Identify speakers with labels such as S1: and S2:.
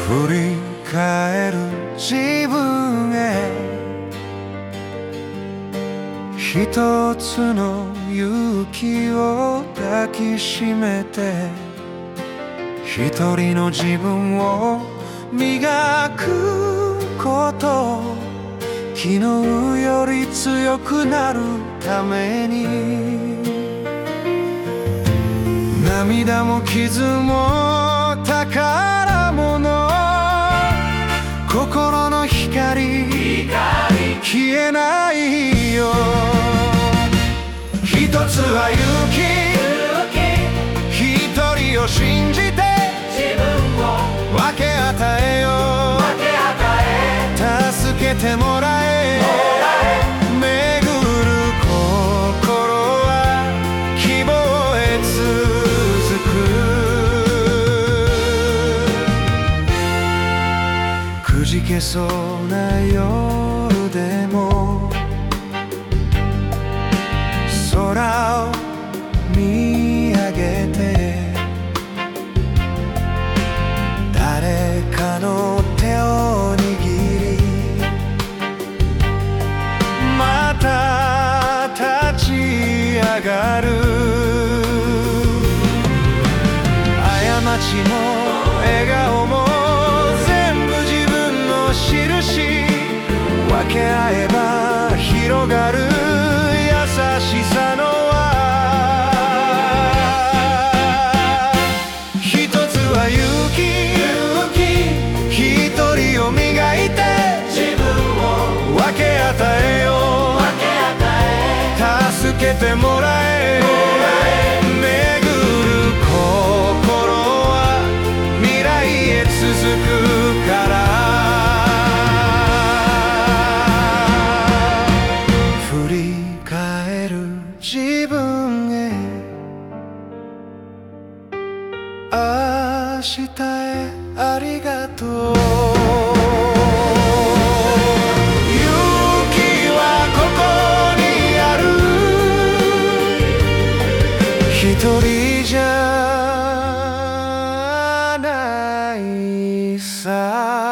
S1: 振り返る自分へ一つの勇気を抱きしめて一人の自分を磨くこと昨日より強くなるために涙も傷も宝物心の光消えないよ一つは勇気一人を信じて
S2: 自分を
S1: 分け与えよう助けてもらえ巡る心は希望へ続くくじけそうな夜でも空を見上げて誰かの手を握りまた立ち上がる過ちも笑顔も全部自分の印分け合えば広がる優しさの輪一つは勇気一人を磨いて
S2: 自分を
S1: 分け与えよう助けてもらえ巡る心は未来へ続くから振り返る自分へ明日へありがとう一人じゃないさ